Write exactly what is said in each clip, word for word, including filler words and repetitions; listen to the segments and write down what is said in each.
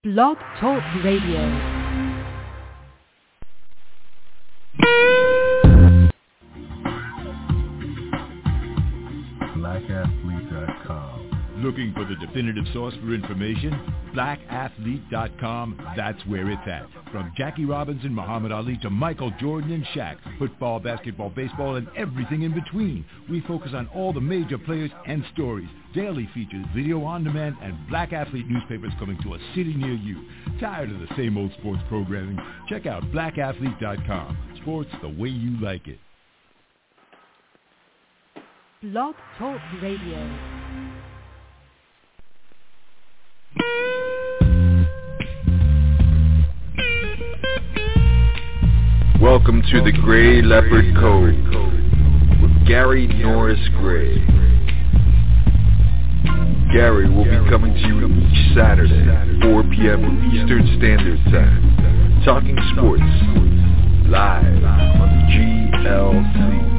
Blog Talk Radio. black athlete dot com. Looking for the definitive source for information? black athlete dot com, that's where it's at. From Jackie Robinson, Muhammad Ali to Michael Jordan and Shaq, football, basketball, baseball, and everything in between. We focus on all the major players and stories. Daily features, video on demand, and Black Athlete newspapers coming to a city near you. Tired of the same old sports programming? Check out black athlete dot com. Sports the way you like it. Blog Talk Radio. Welcome to the Gray Leopard Code with Gary Norris Gray. Gary will be coming to you each Saturday, four p.m. Eastern Standard Time, talking sports, live on G L C.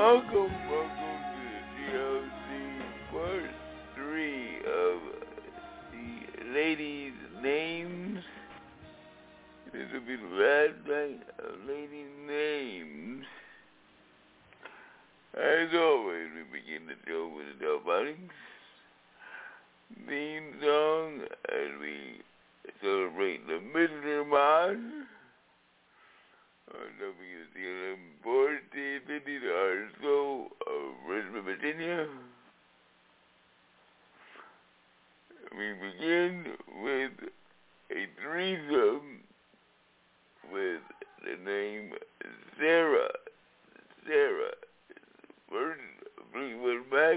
Welcome, welcome to the G L C part three of the ladies' names. This will be the last night of ladies' names. As always, we begin the show with the Delphonics theme song as we celebrate the Mister March. On W C L M fourteen fifty, the Art Soul of Richmond, Virginia. We begin with a threesome with the name Sarah. Sarah. First, Fleetwood Mac,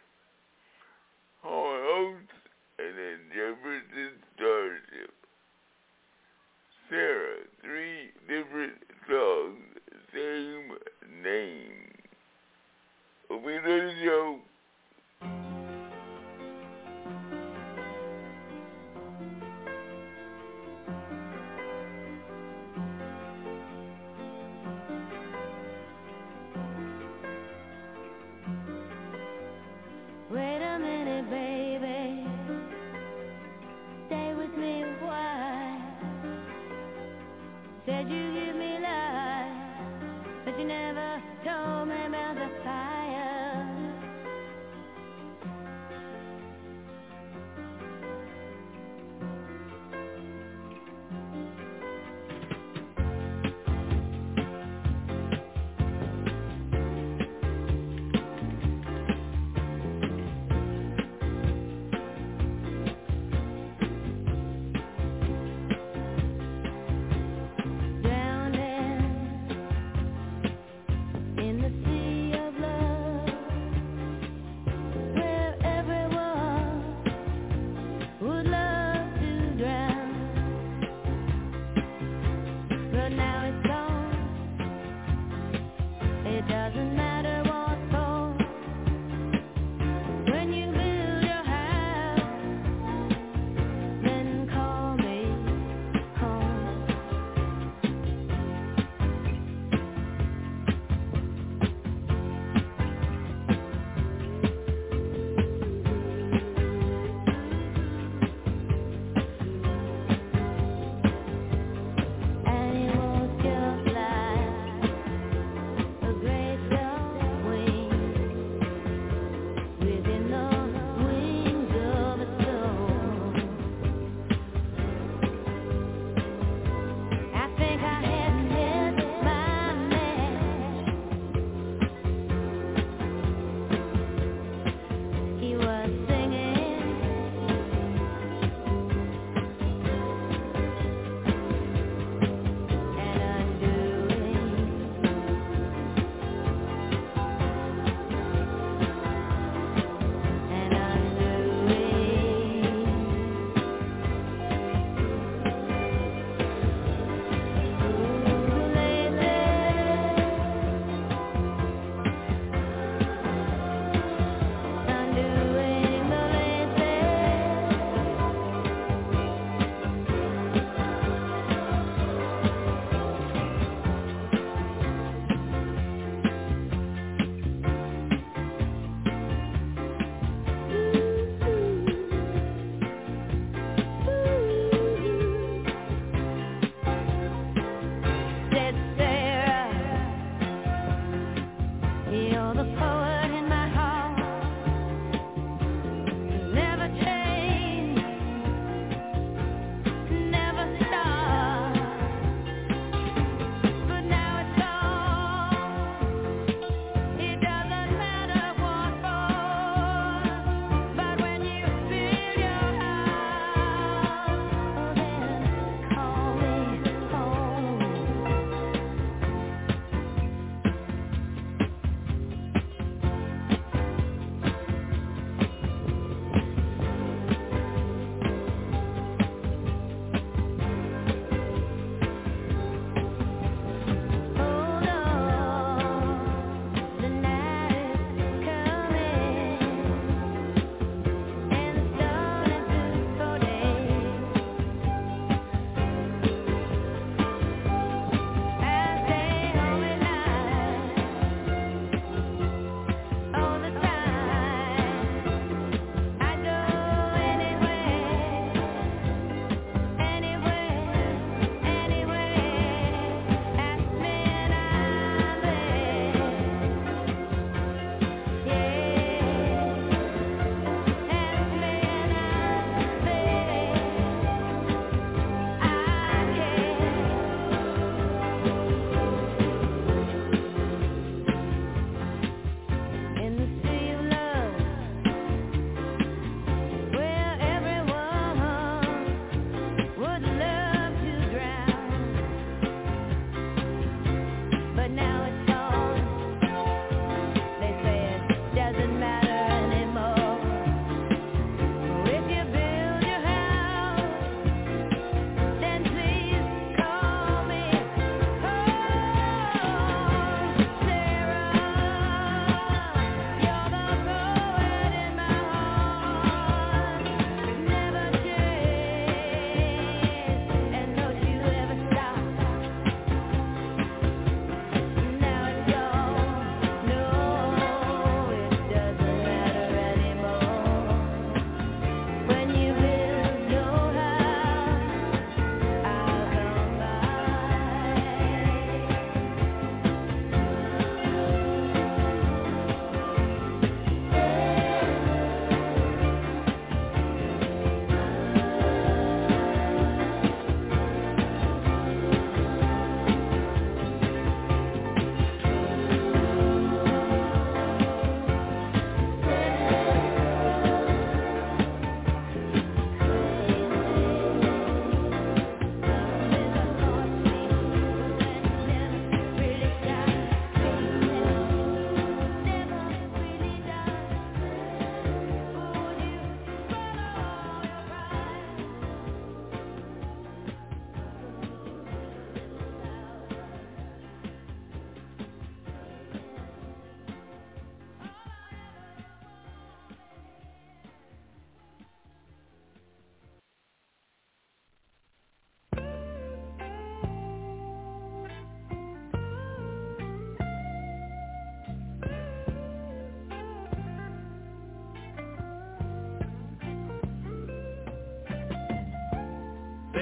Hall and Oates, and then Jefferson Starship. Sarah, three different songs, same name. Hope you enjoy the show. Wait a minute, baby. Stay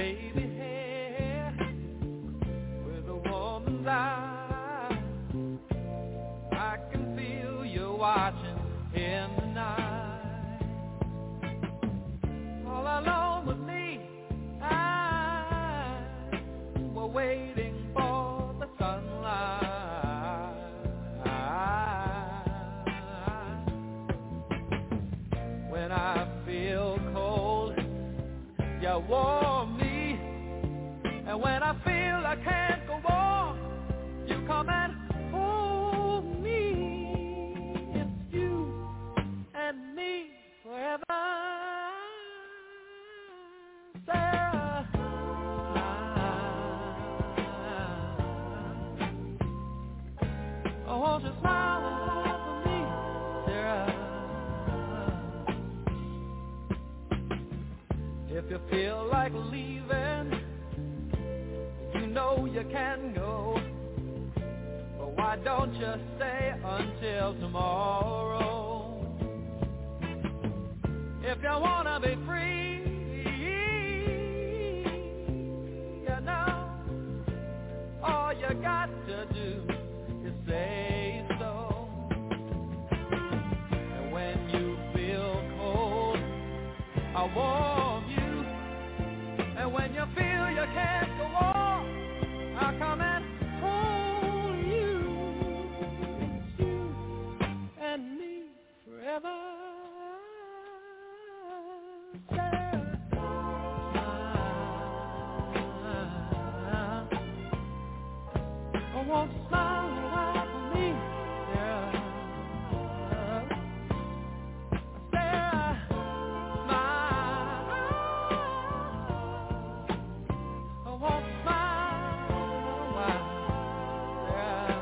wavy hair with a woman's eye. I can feel you watching in the night. All alone with me, I were waiting for the sunlight. When I feel cold, you warm me, and when I feel I can't go on, you come and hold me. It's you and me forever, Sarah. Oh, won't you smile and smile for me, Sarah? If you feel like leaving, you know you can go. But why don't you stay until tomorrow? If you wanna be free, you know, all you got to do is say so. And when you feel cold, I warm you. And when you feel you can't go on, I'll come and hold you. It's you and me forever, Sarah. Oh, won't you smile a while for me, Sarah? Sarah, smile. Oh, won't you smile a while, Sarah?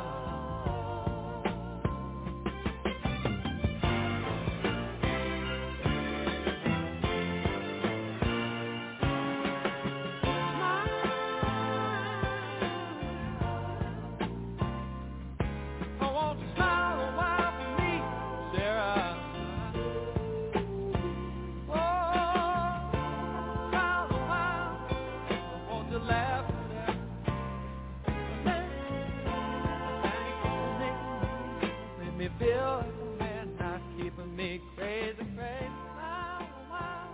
Oh, won't you smile a while for me, Sarah? Oh, smile a while. Won't you laugh at that? Make me feel like a man, not keeping me crazy, crazy. Smile a while.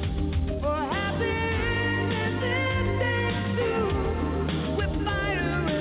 Fire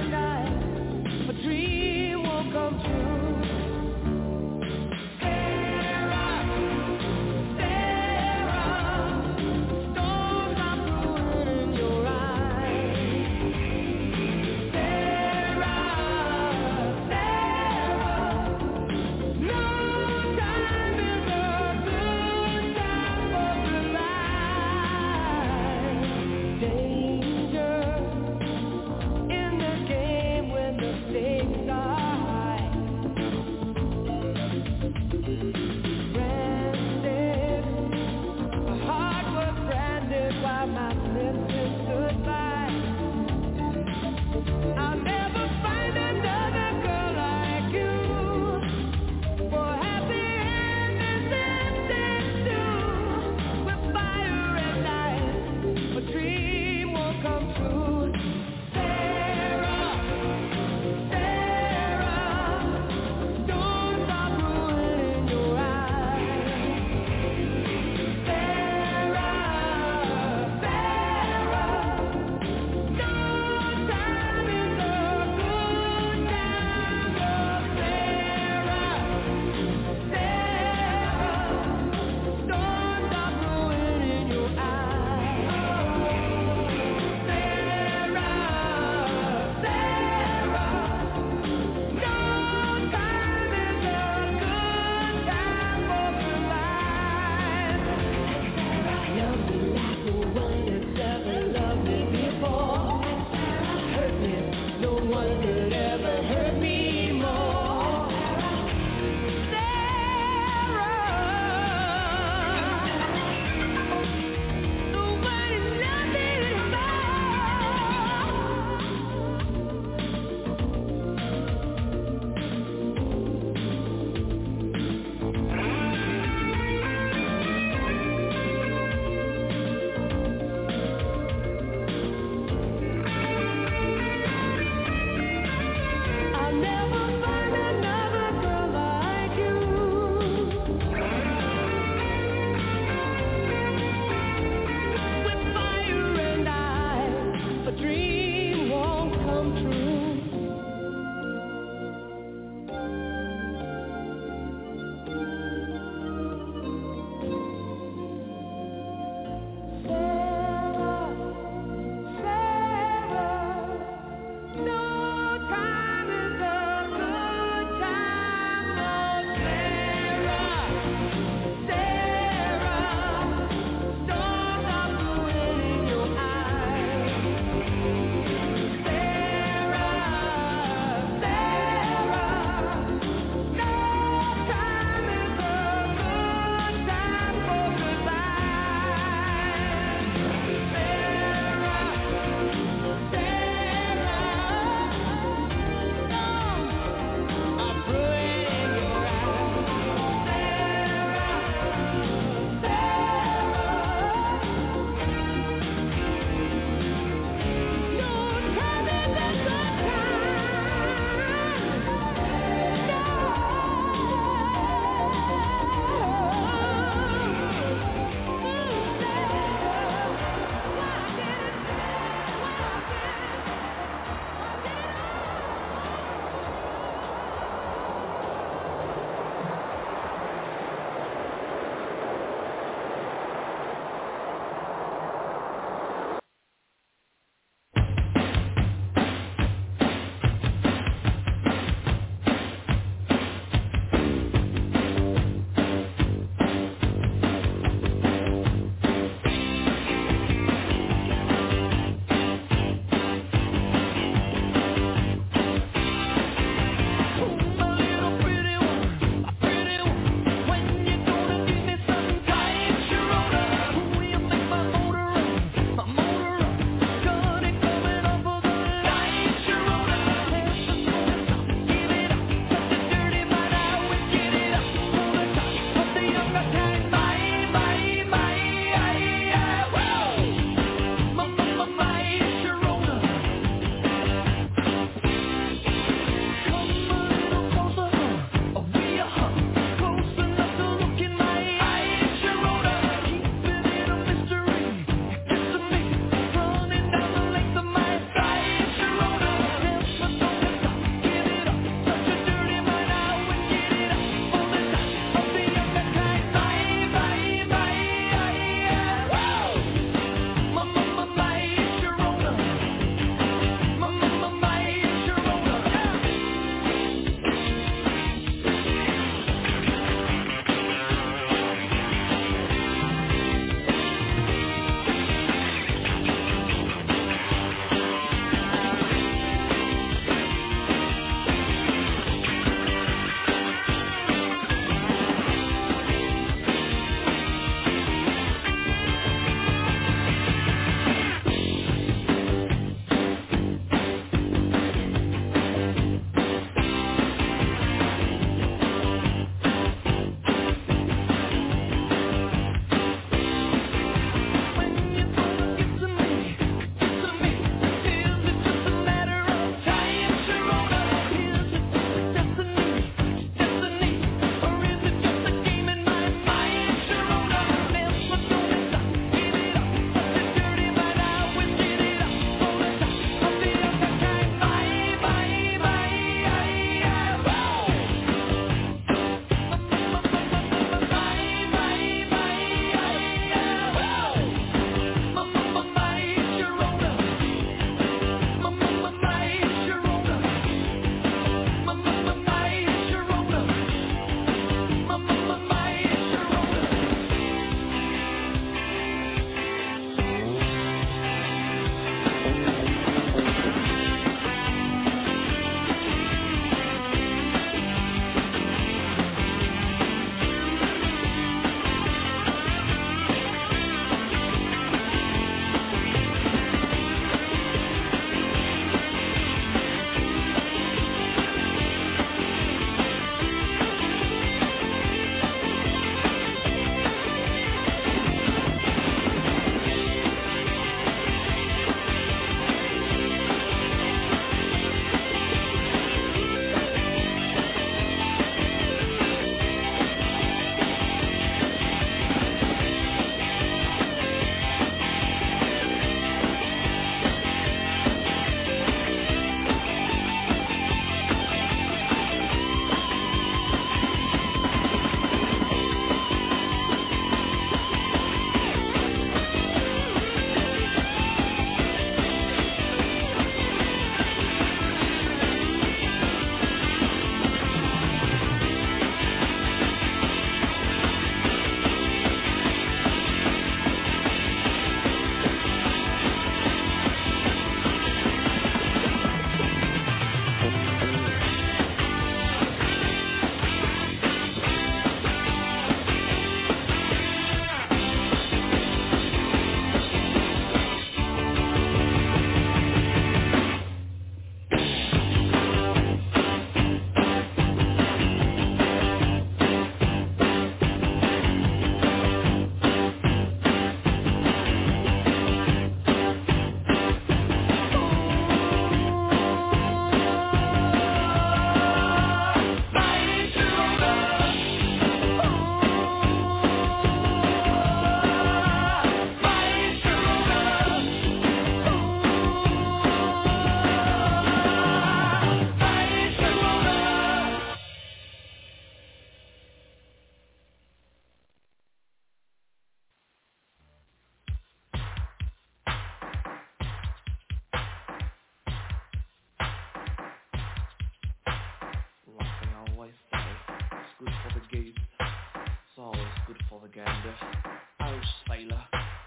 good for the gander. Oh, sailor.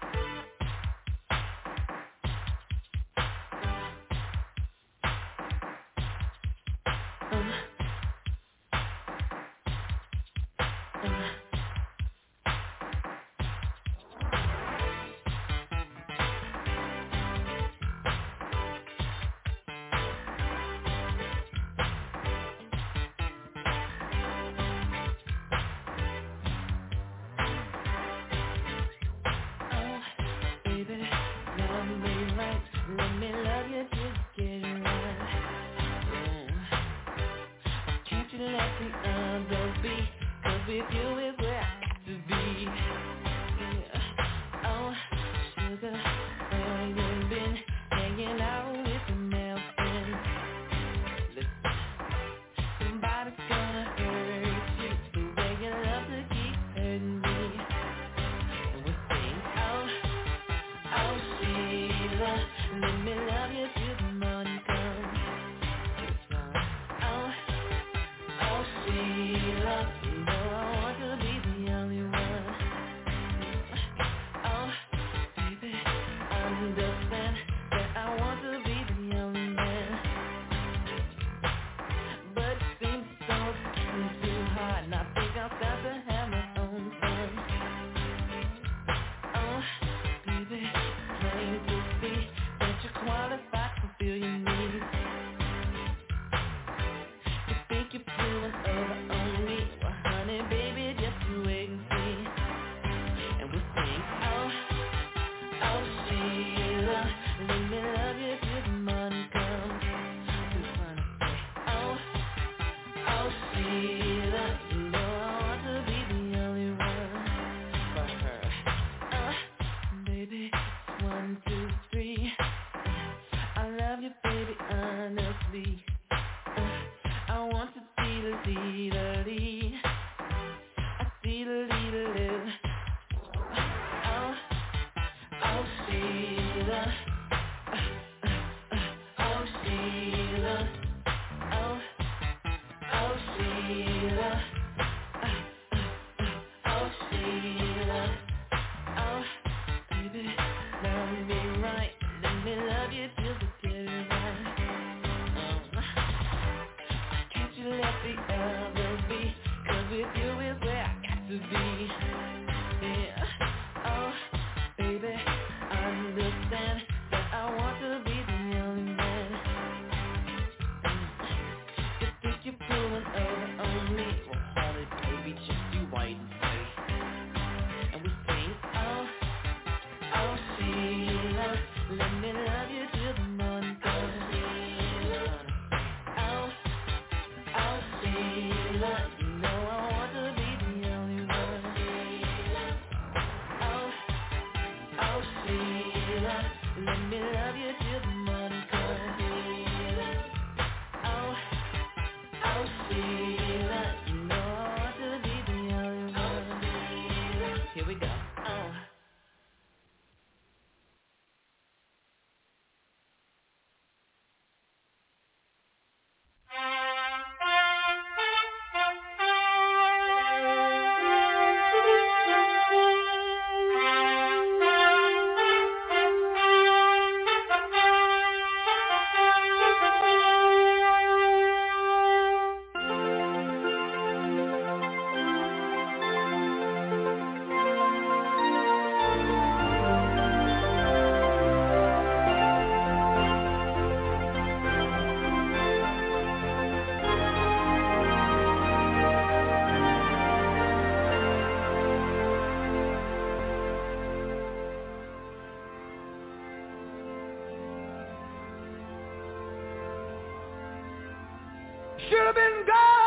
Should have been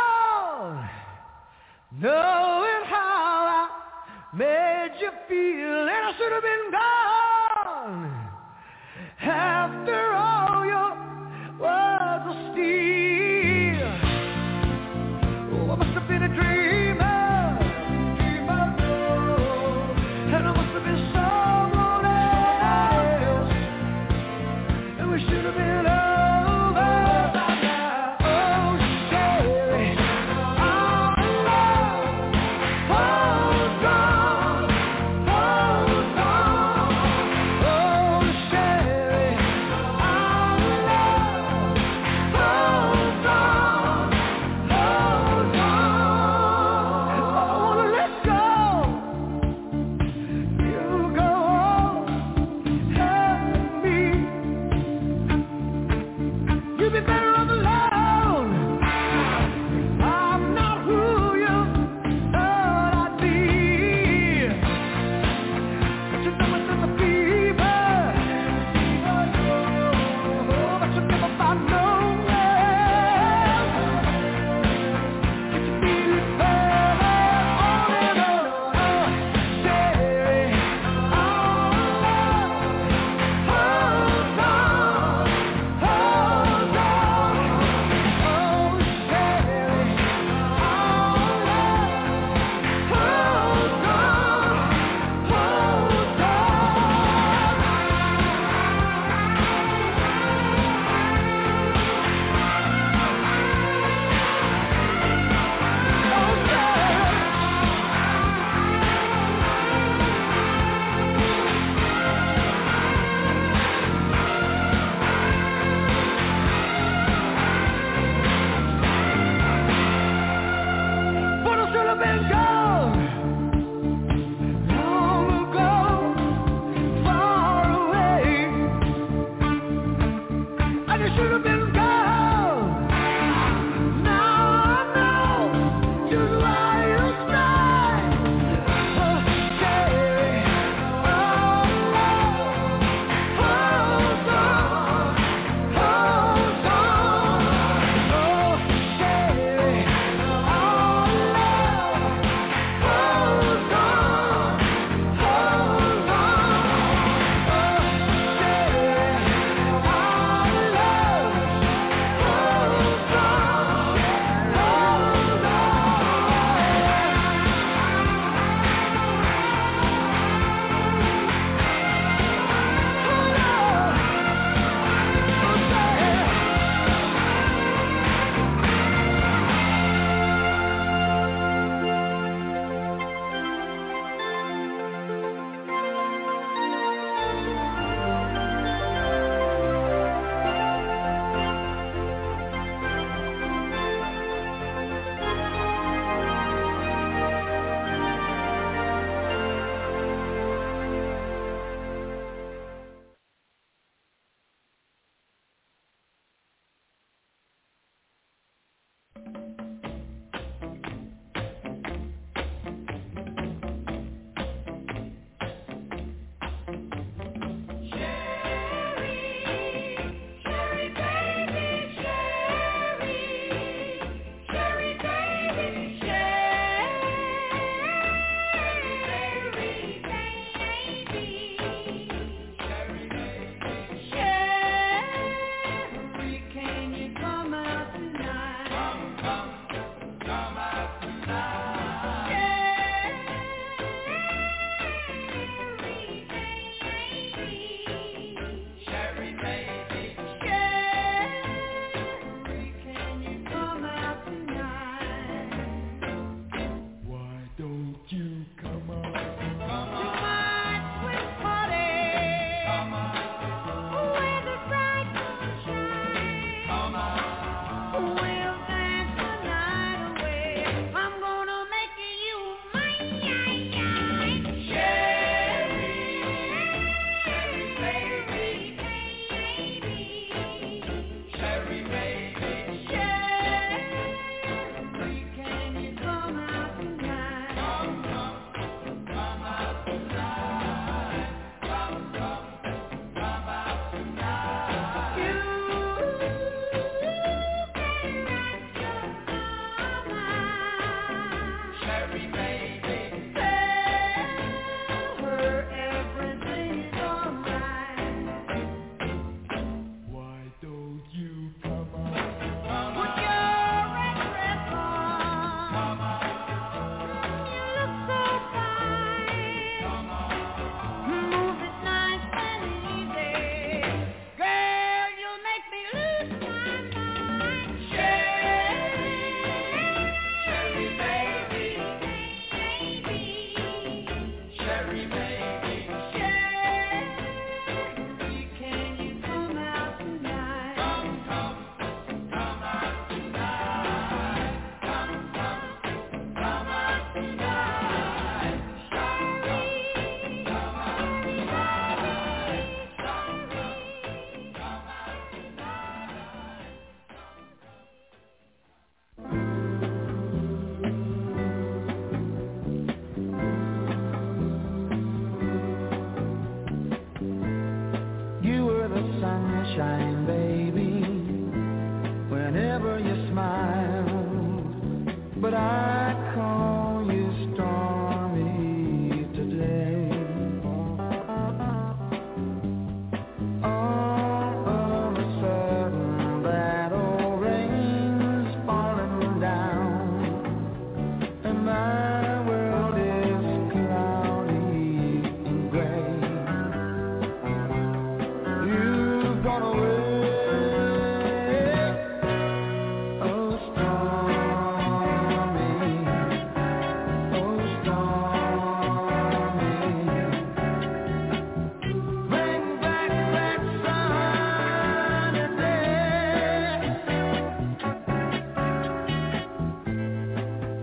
gone, knowing how I made you feel, and I should have been gone. After all, your words were steel. Oh, I must have been a dreamer, dreamer, no, and I must have been someone else, and we should have been over. Oh, be better off alone. I'm not who you thought I'd be. But you know it's in the fever. Oh, but you never found no love. But you need it better on and on. Sherry, oh, love, hold on, hold on.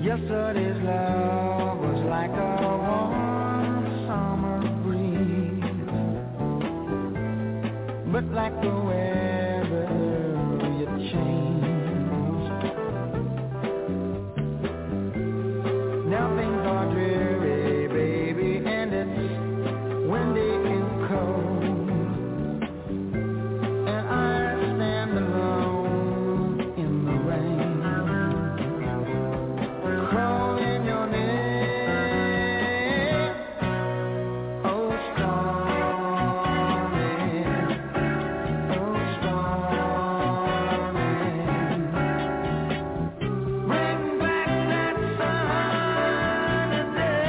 Yesterday's love was like a warm summer breeze, but like the weather you changed. Now things are dreary, baby, and it's windy and cold, and I stand alone in the rain. Calling your name, oh stormy, oh stormy. Bring back that sunny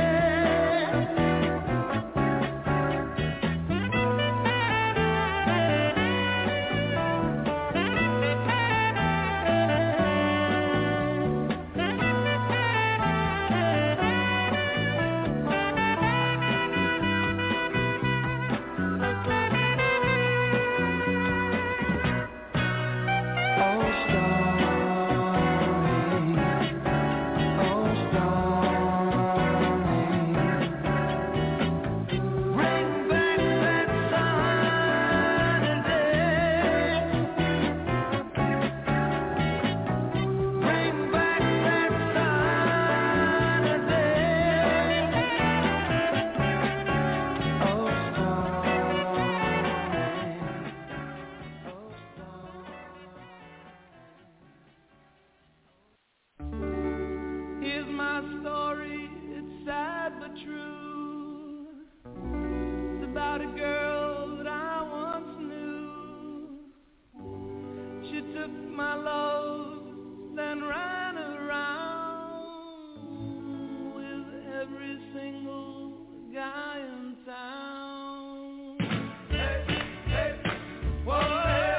Here's my story, it's sad but true. It's about a girl that I once knew. She took my love, then ran around with every single guy in town. Hey, hey, whoa.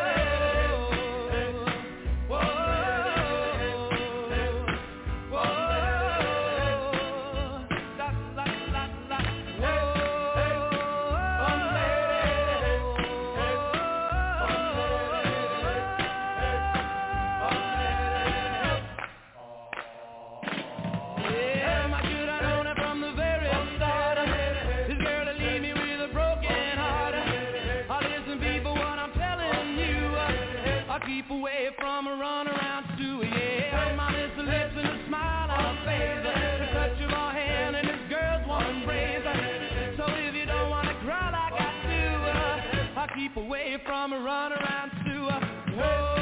Keep away from a runaround stew, yeah. My lips and lips and a smile on her face, the touch of her hand and this girl's warm embrace. So if you don't want to cry like I do, uh, I'll keep away from a runaround stew. Uh, whoa.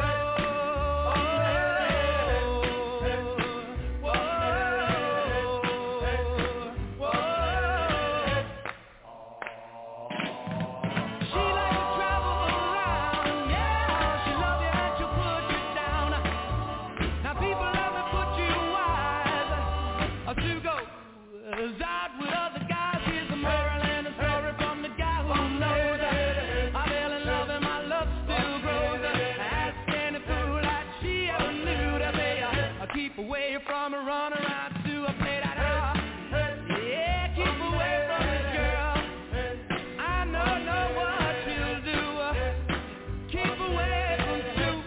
Away from a runaround to a play that out. Yeah, keep away from this girl. I know, know what you'll do. Keep away from Sue.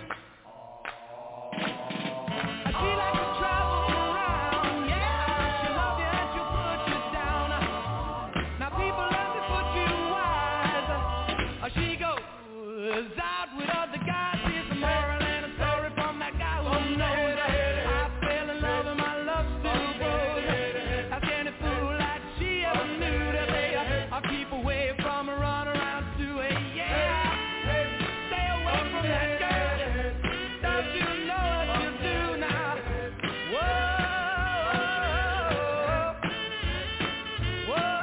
She likes to travel around. Yeah, she'll love you and she'll put you down. Now people love to put you wise. She goes out with other guys. Here's a moral and a story from that guy who knows. Keep away from a runaround to a yeah. Stay away from that girl. Don't you know what you do now? Whoa, whoa,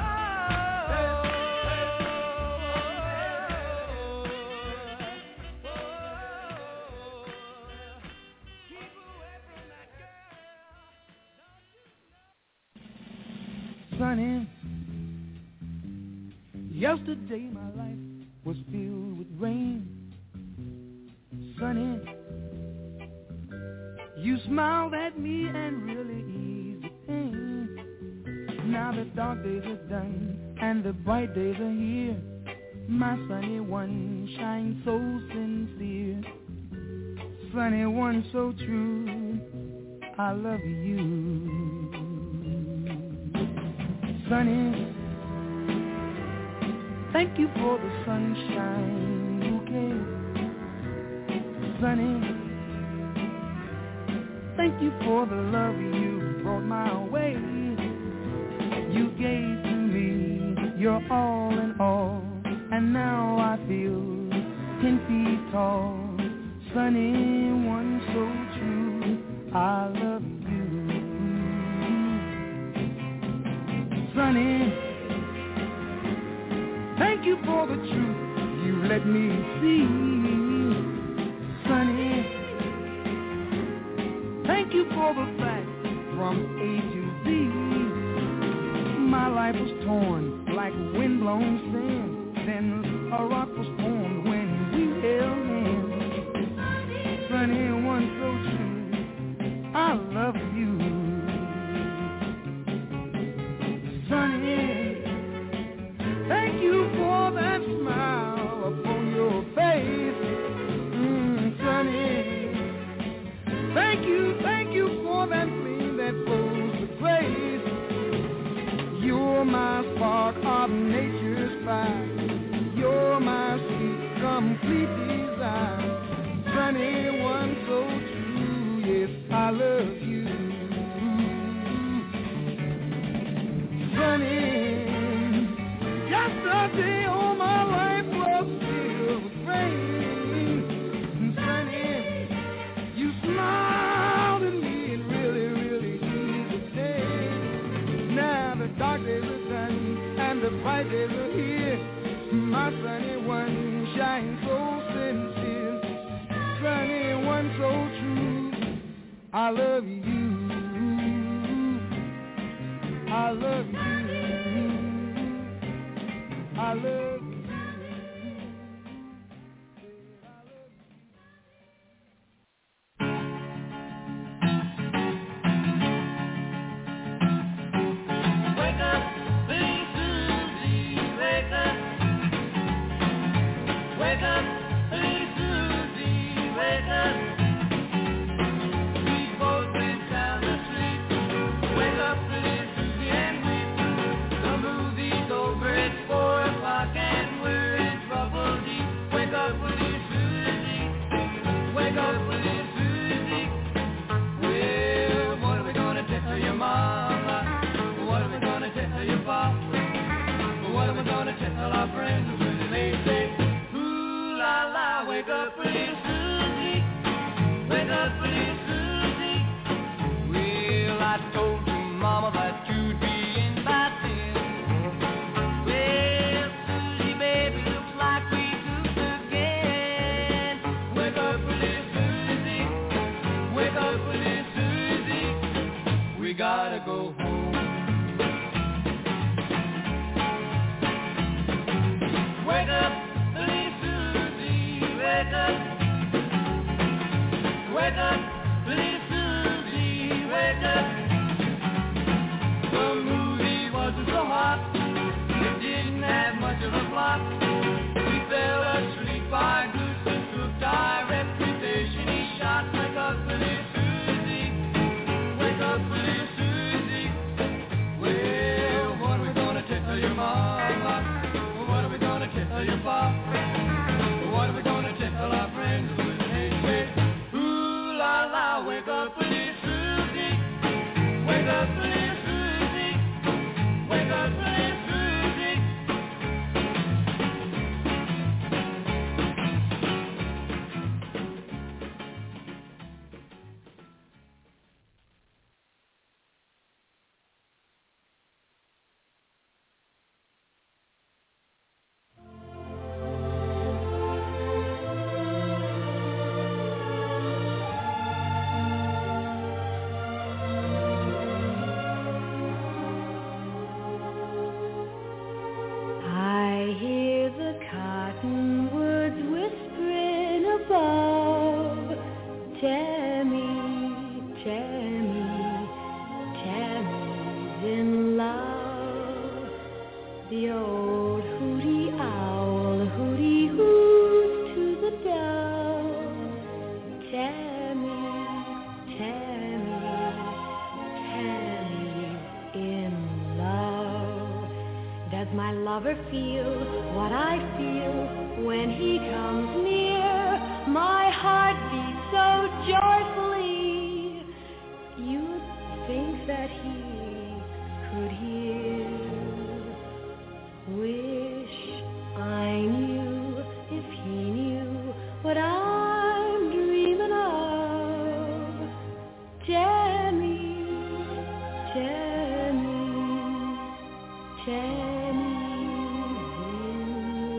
keep away from that girl. Sunny. Yesterday my life was filled with rain. Sunny, you smiled at me and really eased the pain. Now the dark days are done and the bright days are here. My sunny one shines so sincere. Sunny one so true. I love you. Sunny, thank you for the sunshine bouquet. Sunny, thank you for the love you brought my way. You gave to me your all in all, and now I feel ten feet tall. Sunny, one so true, I love you. Sunny, thank you for the truth you let me see. Sunny, thank you for the fact from A to Z. My life was torn like windblown sand. Then a rock was formed when we held hands. Sunny, one so true, I love you. Sunny, thank you for that smile upon your face. Mm, Sunny, thank you, thank you for that flame that flows with grace. You're my spark of nature's fire. You're my sweet, complete desire. Sunny, one so true, yes, I love you. Sunny, yesterday all my life was filled with rain. Sunny, you smiled at me and really, really eased the pain. Now the dark days are done and the bright days are here. My sunny one shines so sincere. Sunny, one so true, I love you. I love you. I love you. Wake up, Big Susie, wake up. Wake up, Big Susie, wake up. We both been sound asleep. Wake up, Big Susie, and weep. The movie's over, it's four o'clock and we're in trouble deep. Wake up, Big Susie, wake up, Big Susie. Well, what are we gonna tell your mama? What are we gonna tell your papa? What are we gonna tell our friends when they say, ooh la la, wake up, pretty Susie, wake up, pretty Susie. Well, I told your mama that you'd be in by ten. Well, Susie, baby, looks like we goofed again. Wake up, pretty Susie, wake up, pretty Susie. We gotta go home. Wake up, pretty Susie, wake up. Wake up, pretty Susie, wake up. The movie wasn't so hot, it didn't have much of a plot. We fell asleep, our goose took our reputation. He shot. Wake up, pretty Susie, wake up, pretty Susie. Well, what are we gonna tell your mama? What are we gonna tell your papa? What are we gonna tell our friends when they say, ooh la la, wake up, pretty Susie, wake up, pretty Susie, wake up, pretty Susie. Tammy, Tammy, lover feel what I feel when he comes near? My heart beats so joyfully, you'd think that he could hear. Wish I knew if he knew what I'm dreaming of. Tell me, tell me, tell me in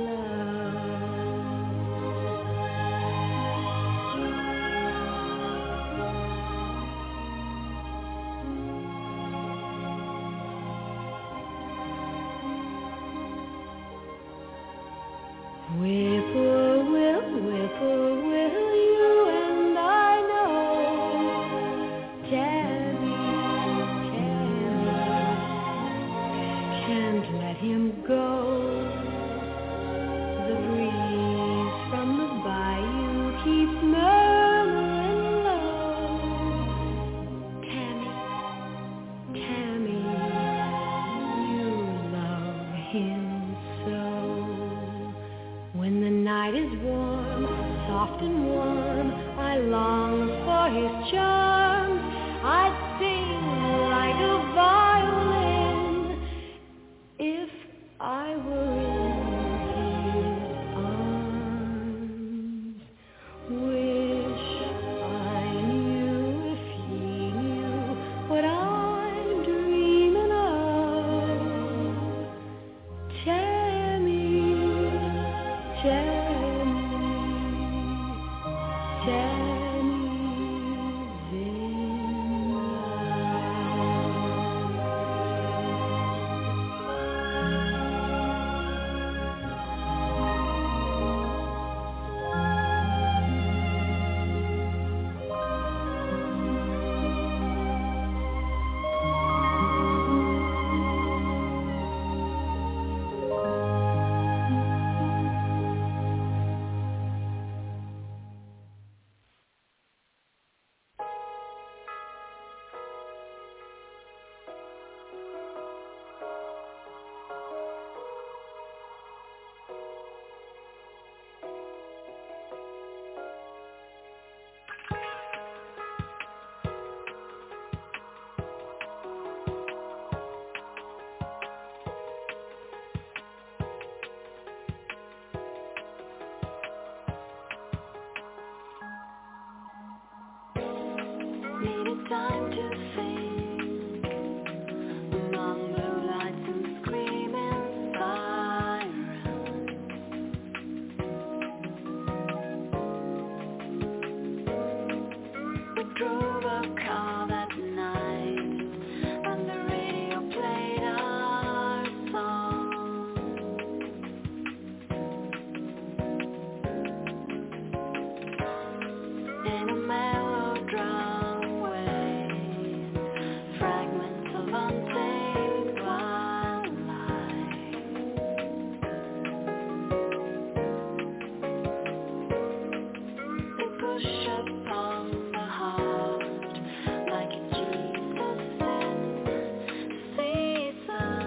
Whippoorwill, whippoorwill, you and I know. Tell me, tell me, can't let him go. The breeze from the bayou keeps murmuring low. Tammy, Tammy, you love him so. When the night is warm, soft and warm, I long for his charms. I'd sing like a violin if I were in his arms. Wish I knew if he knew what I'm dreaming of. Tell me, tell me, tell me then needed time to think among blue lights and screaming sirens. We drove a car that night and the radio played our song. In a melodrama way, fragments of untamed wildlife. They push upon the heart like a Jesus in season.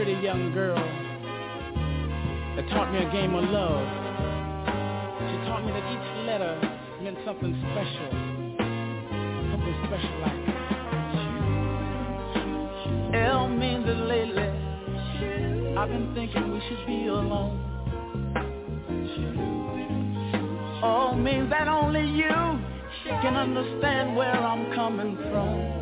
pretty young girl that taught me a game of love. She taught me that each letter meant something special, something special like L means that lately I've been thinking we should be alone. O means that only you can understand where I'm coming from.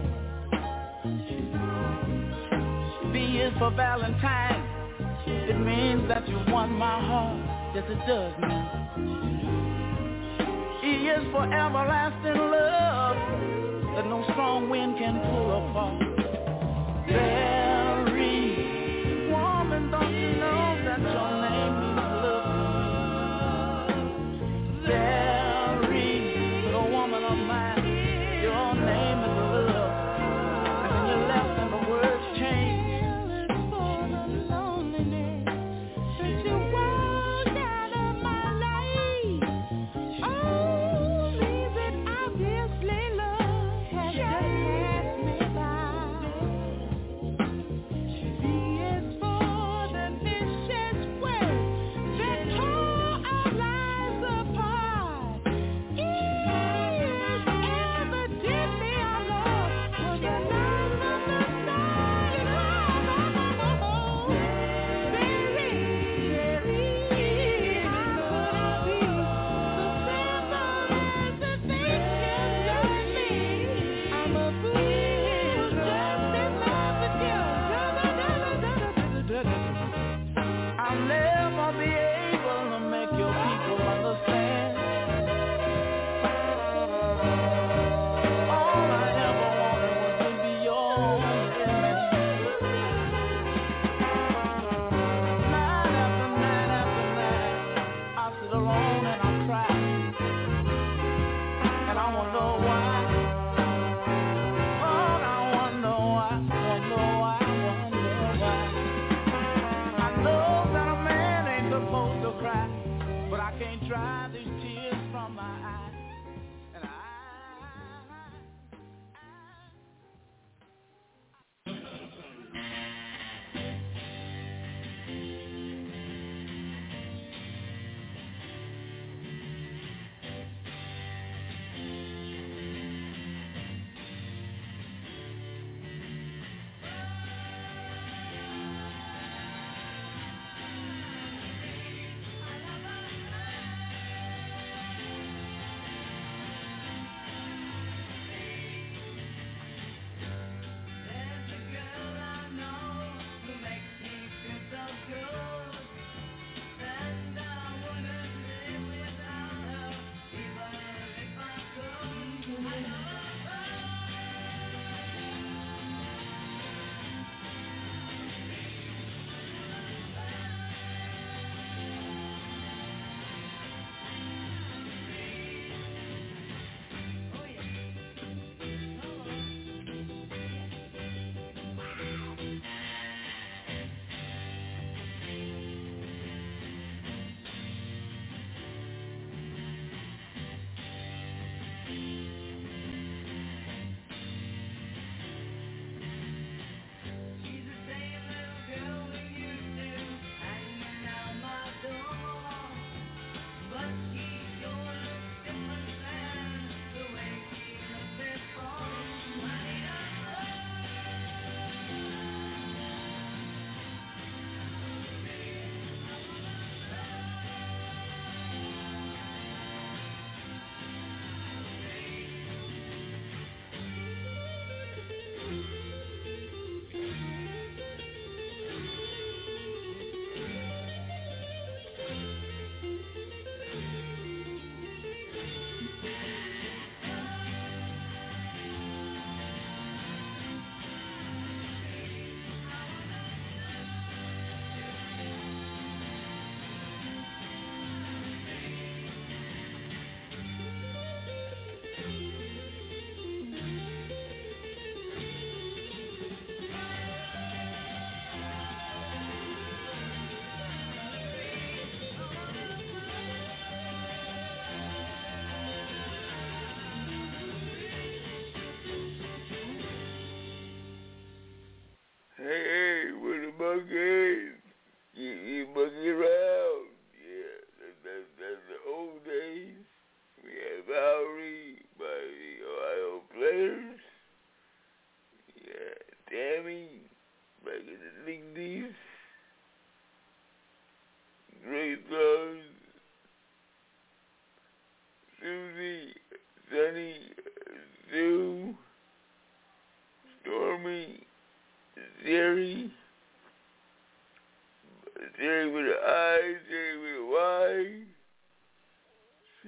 V is for Valentine. It means that you won my heart. Yes, it does now. E is for everlasting love that no strong wind can pull apart. Very woman, don't you know that your name means love? Very, the woman of mine, your name is love. And then you left and the words changed.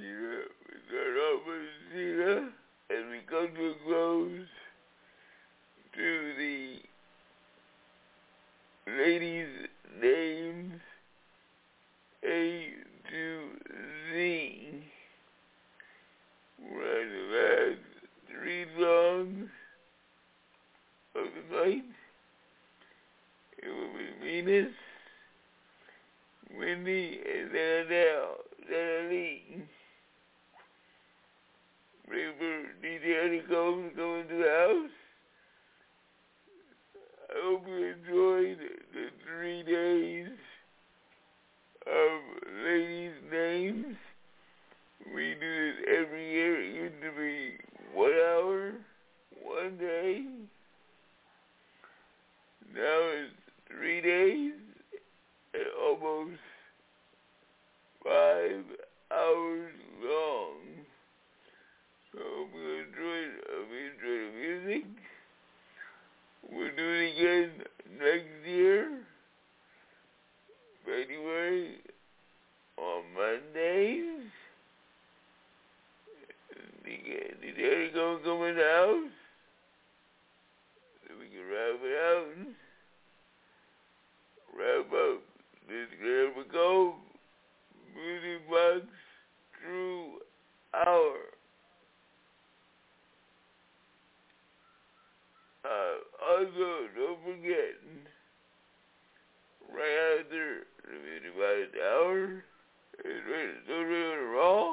Cena, we start off with Cena, and we come to a close to the ladies' names A to Z. We're on the last three songs of the night. It will be Venus, Wendy, and then Adele, then Aline. Wait for D J Honeycomb to come into the house. I hope you enjoyed the three days of ladies' names. We do this every year. It used to be one hour, one day. Now it's three days and almost five hours long. So I hope you enjoyed, I hope you enjoyed the music. We'll do it again next year, February, on Mondays. Did Eric go come in the house? So we can wrap it out. Wrap up this Grandpa Go Music Box True Hour. Uh, also, don't forget, right after the Music Box Hour, it's right to Raw.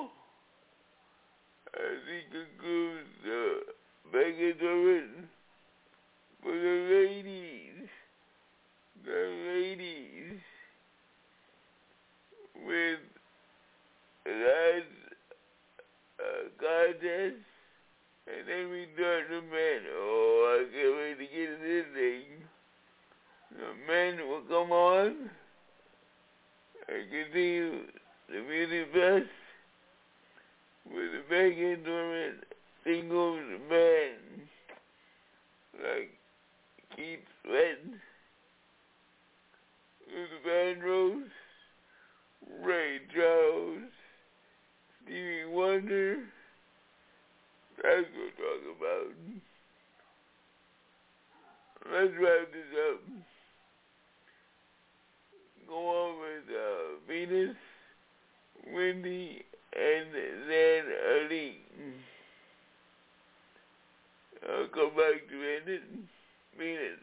As he concludes the Vegas written for the ladies, the ladies, with that uh, contest, and then we start the men. Oh, I can't wait to get in this thing. The men will come on and continue the Music Fest with the Megan Dorman singles men like Keith Sweatin, Luther Vandross, Ray Charles, Stevie Wonder. That's what we're talking about. Let's wrap this up. Go on with uh, Venus, Wendy, and then Aline. I'll come back to end it. Venus.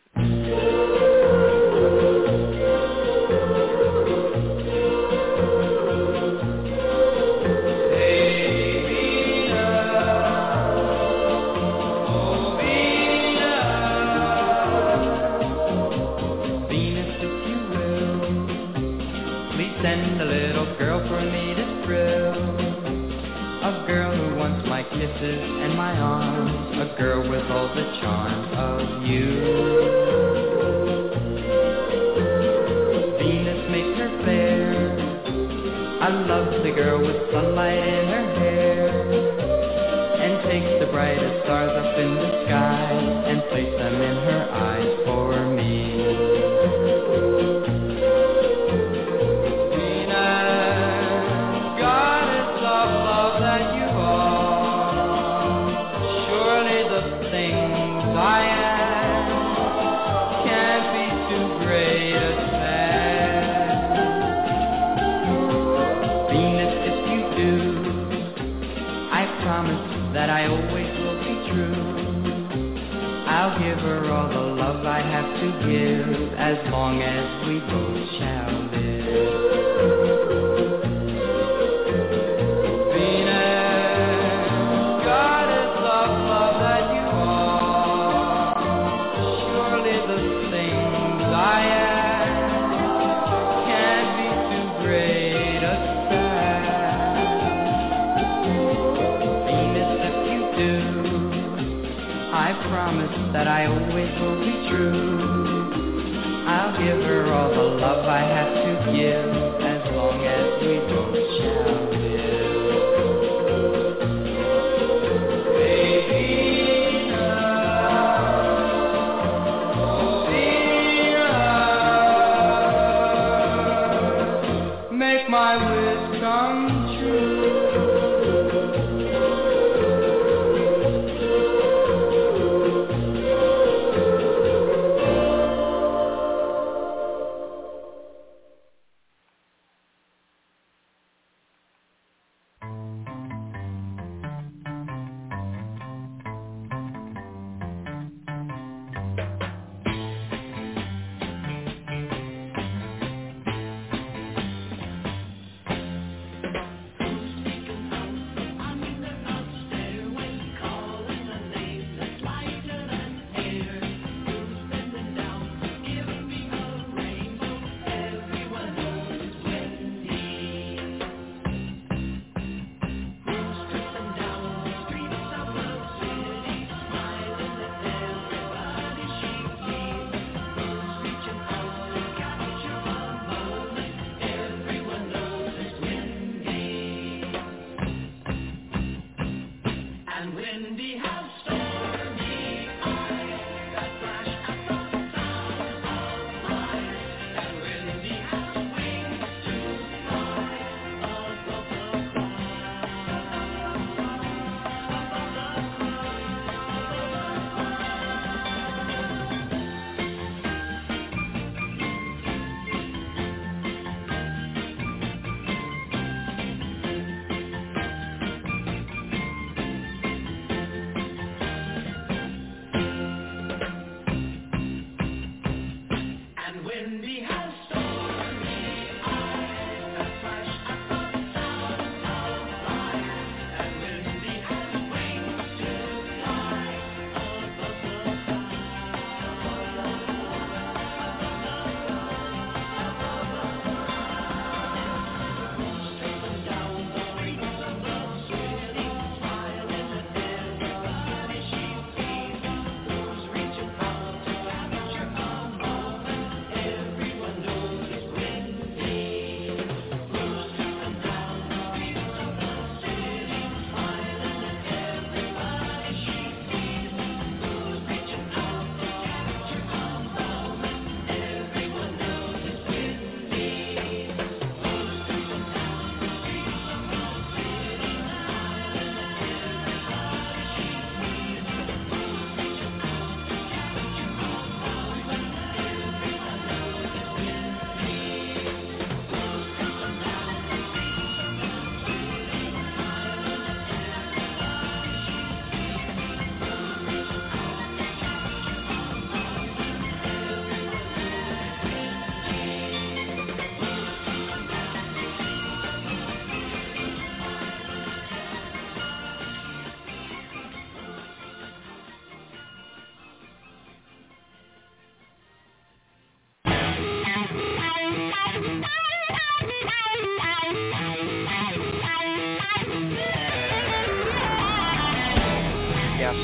Send a little girl for me to thrill. A girl who wants my kisses and my arms. A girl with all the charm of you. Venus makes her fair. I love the girl with sunlight in her hair. And takes the brightest stars up in the sky and place them in her eyes for me. That I always will be true. I'll give her all the love I have to give, as long as we both shall live. Venus, goddess of love that you are, surely the things I am can't be too great a I promise that I always will be true. I'll give her all the love I have to give, as long as we both shall live. Baby, oh, Venus, make my wish come true.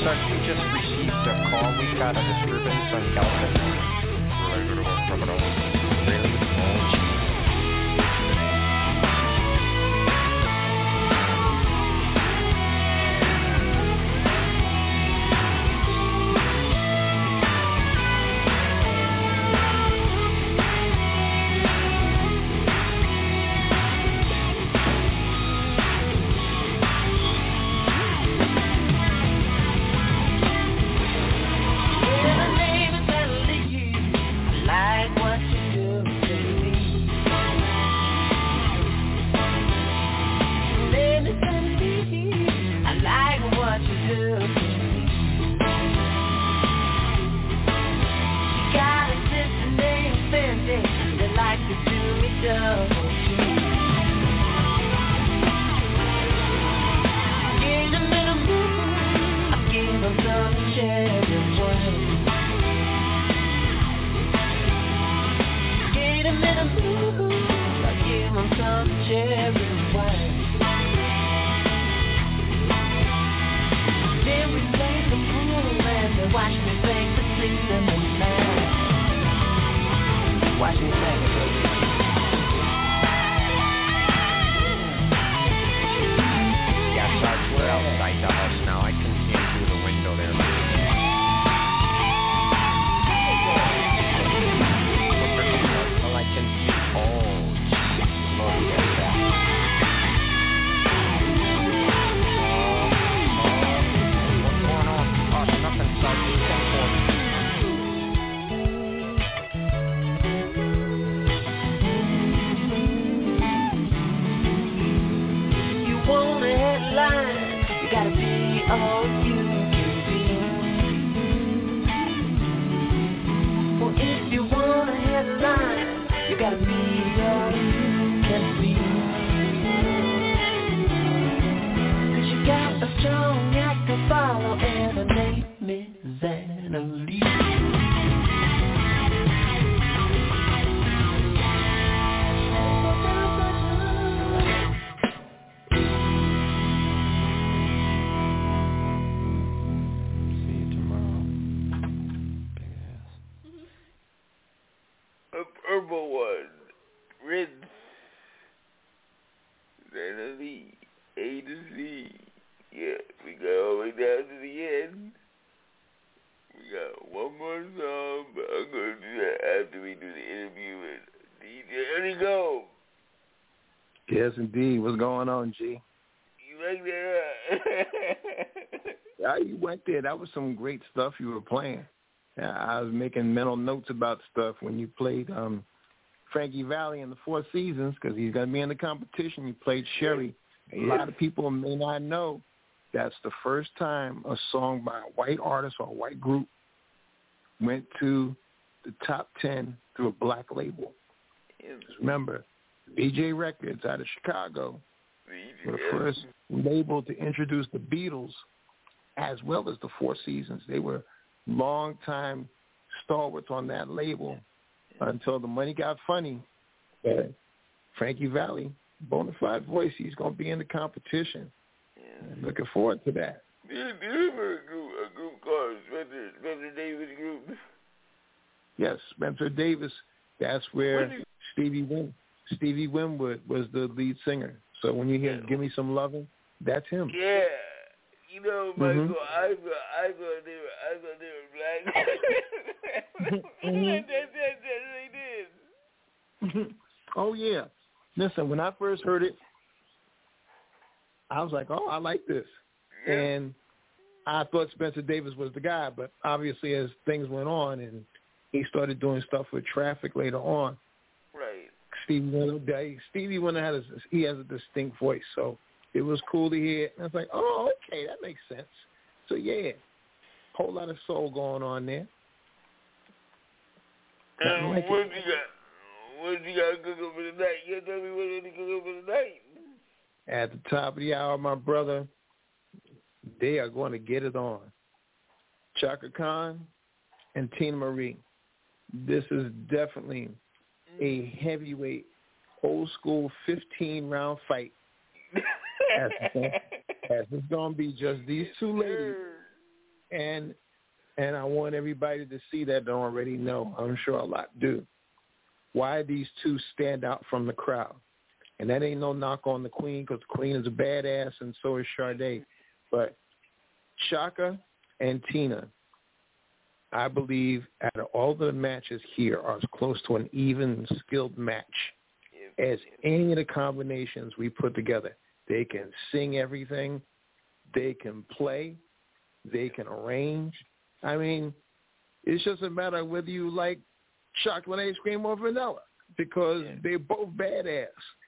Sarge, we just received a call. We've got a disturbance on Galvin. Related to a criminal. Really? Oh, gee. Yes, indeed. What's going on, G? You like that? Yeah, you went there. That was some great stuff you were playing. Yeah, I was making mental notes about stuff when you played um, Frankie Valli in the Four Seasons because he's going to be in the competition. You played Sherry. A Yeah. lot of people may not know that's the first time a song by a white artist or a white group went to the top ten through a black label. Just remember, B J Records out of Chicago were the first label to introduce the Beatles as well as the Four Seasons. They were long-time stalwarts on that label until the money got funny. But Frankie Valli, bona fide voice, he's going to be in the competition. Yeah. Looking forward to that. Do you remember a group, a group called Spencer, Spencer Davis Group? Yes, Spencer Davis. That's where Stevie Win, Stevie Winwood was the lead singer. So when you hear "Give Me Some Lovin'," that's him. Yeah, you know, Michael, Mm-hmm. I thought, I thought they were, I thought they were black. Mhm. that, that, that, that they did. Oh yeah. Listen, when I first heard it, I was like, "Oh, I like this," Yeah. and I thought Spencer Davis was the guy. But obviously, as things went on, and he started doing stuff with Traffic later on, Right. Stevie Wonder, Stevie Wonder had a, he has a distinct voice, so it was cool to hear. And I was like, "Oh, okay, that makes sense." So yeah, whole lot of soul going on there. And like what it. you got? What you got to cook up for the night? You tell me what you cook up for the night. At the top of the hour, my brother, they are going to get it on. Chaka Khan and Tina Marie. This is definitely a heavyweight, old school fifteen round fight. as, as it's going to be just these two ladies And and I want everybody to see that don't already know. I'm sure a lot do. Why these two stand out from the crowd. And that ain't no knock on the Queen, because the Queen is a badass, and so is Sade. But Chaka and Tina, I believe, out of all the matches here, are as close to an even skilled match as any of the combinations we put together. They can sing everything. They can play. They can arrange. I mean, it's just a matter of whether you like chocolate ice cream or vanilla, because yeah. they're both badass.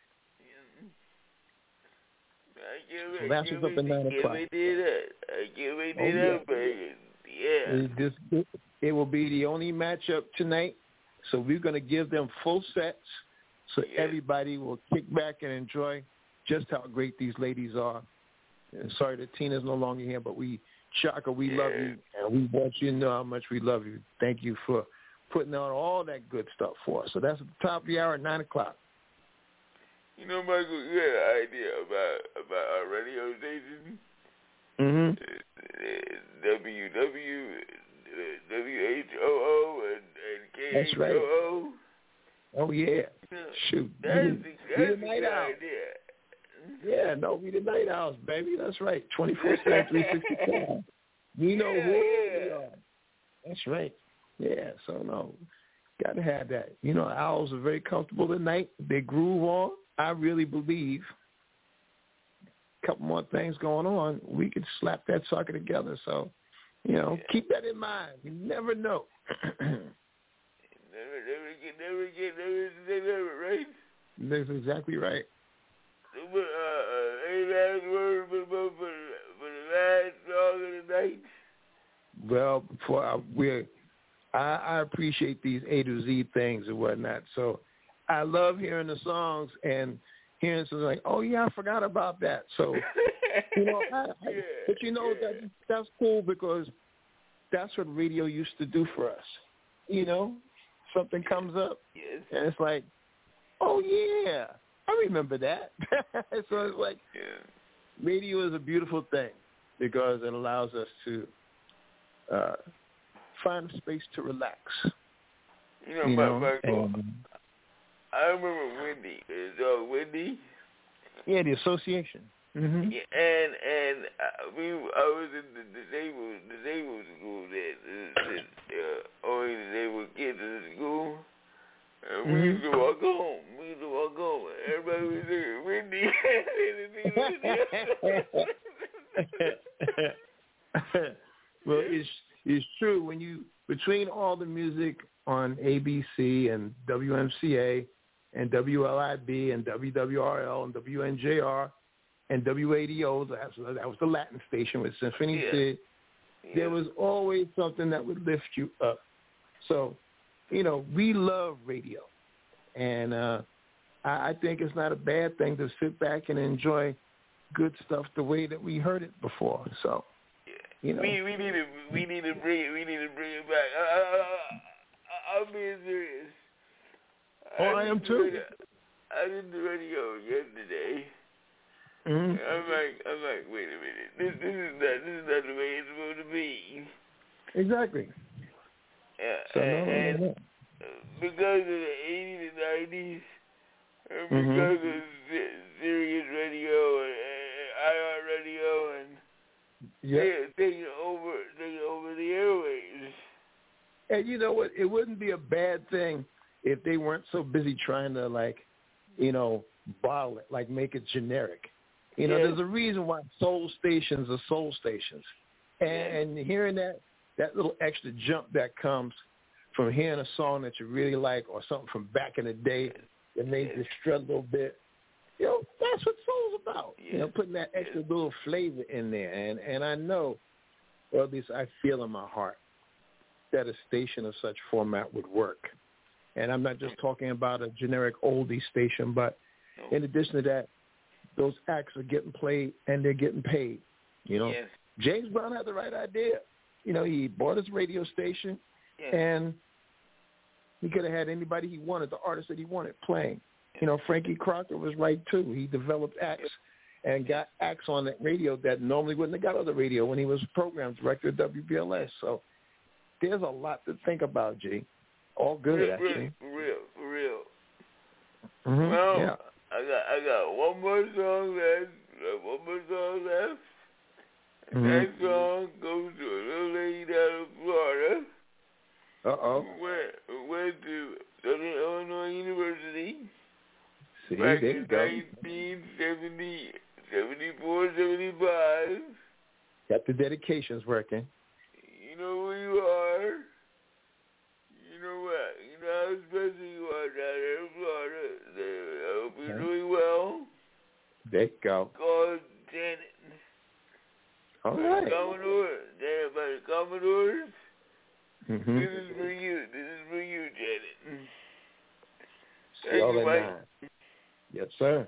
Yeah. So that's what's up at nine o'clock. Give me that. Give me that, oh, baby. Yeah. It, this, it, it will be the only matchup tonight, so we're going to give them full sets so yeah. everybody will kick back and enjoy just how great these ladies are. And sorry that Tina's no longer here, but we, Chaka, we yeah. love you, and we want you to know how much we love you. Thank you for putting out all that good stuff for us. So that's at the top of the hour at nine o'clock. You know, Michael, you had an idea about about our radio station. Mm-hmm. Uh, W W, uh, W H O O, and, and K H O O. That's right. Oh, yeah. yeah. Shoot. That's we, the, that's we the night good out. idea. Yeah, no, we the night owls, baby. That's right. twenty-four seven, three sixty-five. We know yeah, who yeah. we are. That's right. Yeah, so no, got to have that. You know, owls are very comfortable at night. They groove on. I really believe a couple more things going on, we could slap that sucker together. So, you know, yeah. keep that in mind. You never know. never, never get, never get, never, never, right? That's exactly right. Uh, uh, any last word for, for, for the last song of the night? Well, before I, we're, I, I appreciate these A to Z things and whatnot. So I love hearing the songs and hearing something like, oh, yeah, I forgot about that. So, you know, I, I, yeah, but you know, yeah. that that's cool because that's what radio used to do for us. You know, something comes up yes. and it's like, oh, yeah, I remember that. So it's like yeah. radio is a beautiful thing because it allows us to uh, find a space to relax. You know, you my, know? my, And, I remember Wendy. Is uh, Wendy? yeah, the association. Mm-hmm. Yeah, and and uh, we, I was in the disabled disabled school that that uh, only disabled kids in the school. And we mm-hmm. used to walk home. We used to walk home. And everybody was saying Wendy. Well, it's it's true when you between all the music on A B C and W M C A and W L I B and W W R L and W N J R and W A D O, that was, that was the Latin station with Symphony yeah. Sid, yeah. there was always something that would lift you up. So, you know, we love radio. And uh, I, I think it's not a bad thing to sit back and enjoy good stuff the way that we heard it before. So, you know. We, we, need to, we need to bring it, we need to bring it back. I, I, I, I'm being serious. Oh, I, I am too. Radio, I did the radio yesterday. Mm-hmm. I'm like, I'm like, wait a minute. This, this is not, this is not the way it's supposed to be. Exactly. Yeah, so, and, no, no, and no. because of the eighties and nineties, and mm-hmm. because of Sirius Radio and, and iHeartRadio and yep. they taking over, taking over the airwaves. And you know what? It wouldn't be a bad thing if they weren't so busy trying to, like, you know, bottle it, like make it generic. You know, yeah. there's a reason why soul stations are soul stations. And, yeah. and hearing that, that little extra jump that comes from hearing a song that you really like or something from back in the day that made you strut a little bit, you know, that's what soul's about. Yeah. You know, putting that extra yeah. little flavor in there. And, and I know, or at least I feel in my heart, that a station of such format would work. And I'm not just talking about a generic oldie station, but in addition to that, those acts are getting played and they're getting paid. You know, yes. James Brown had the right idea. You know, he bought his radio station yes. and he could have had anybody he wanted, the artist that he wanted playing. You know, Frankie Crocker was right too. He developed acts and got acts on that radio that normally wouldn't have got on the radio when he was program director at W B L S. So there's a lot to think about, G. All good, for actually. For real, for real. Mm-hmm. Well, yeah. I got I got one more song left. One more song left. And Mm-hmm. that song goes to a little lady down in Florida. Uh-oh. Who went, went to Southern Illinois University. See, back there you in go. nineteen seventy, seventy-four, seventy-five. Got the dedications working. You know who you are. You know what? You know how special you are down there in Florida. I hope you're Okay. doing well. There you go. Called Janet. All by right. The Commodore. Janet by the Commodores. Mm-hmm. This is for you. This is for you, Janet. See Thank all you, that Mike. nine. Yes, sir.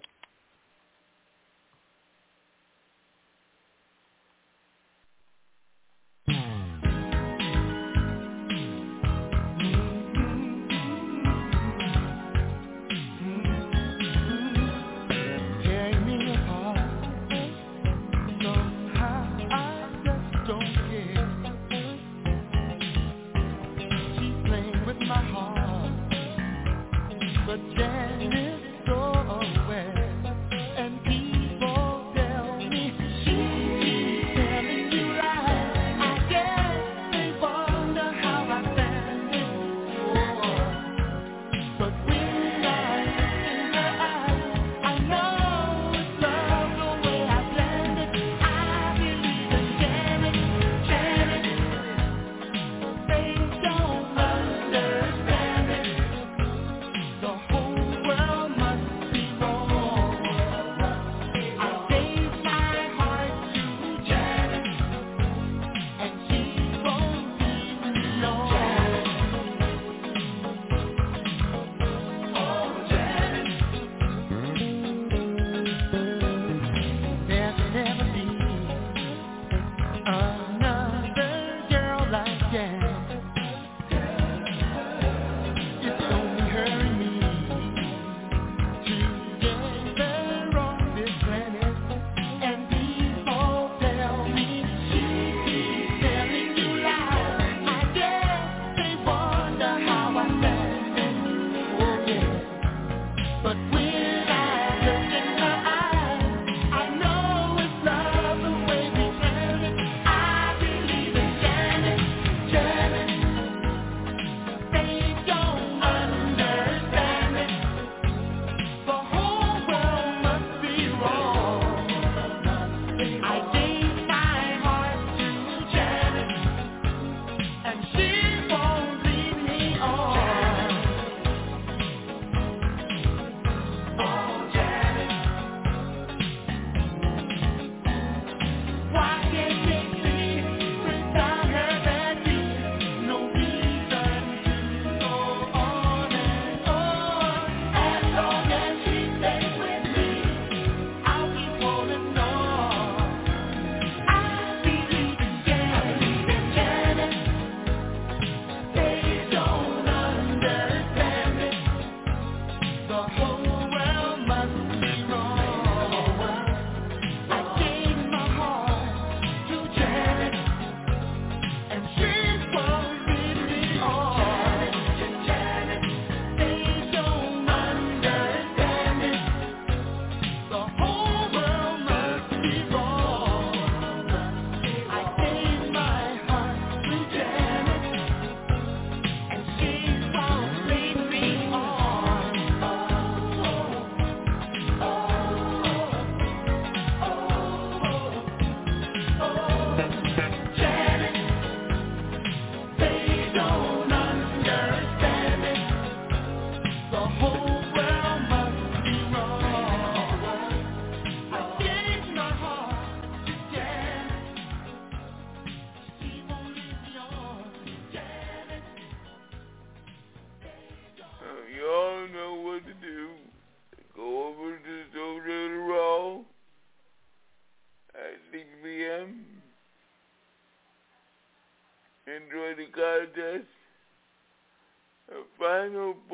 Enjoy the contest. A final